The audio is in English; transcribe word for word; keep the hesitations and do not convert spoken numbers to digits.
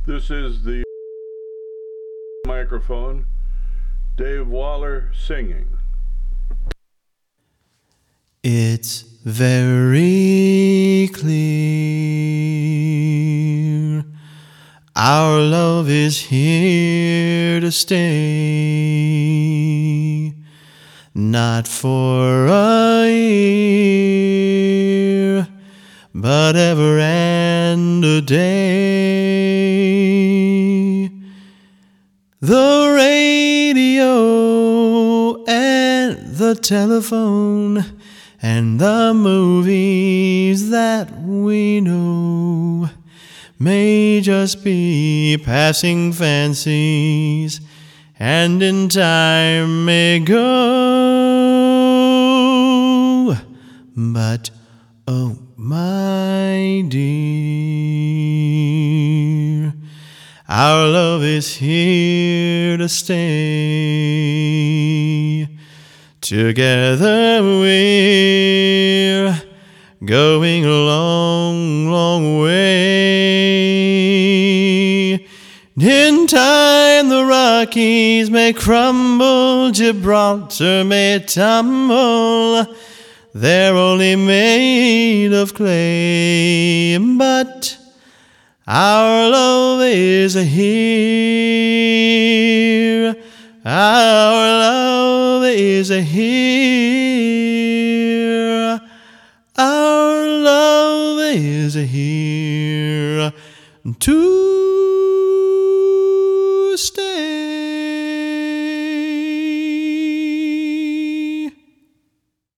This is the microphone. Dave Waller singing. It's very clear our love is here to stay, not for a year, but ever and a day. The radio and the telephone and the movies that we know may just be passing fancies, and in time may go. But oh my dear, our love is here to stay. Together we're going a long, long way. In time the Rockies may crumble, Gibraltar may tumble, they're only made of clay, but our love is here. Our love is here. Our love is here to